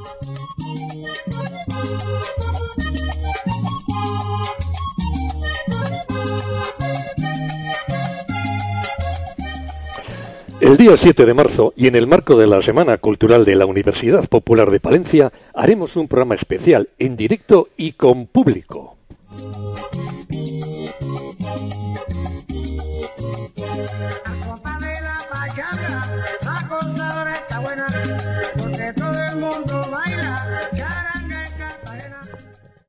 El día 7 de marzo, y en el marco de la Semana Cultural de la Universidad Popular de Palencia, haremos un programa especial, en directo y con público. La cosa ahora está buena, porque todo el mundo baila.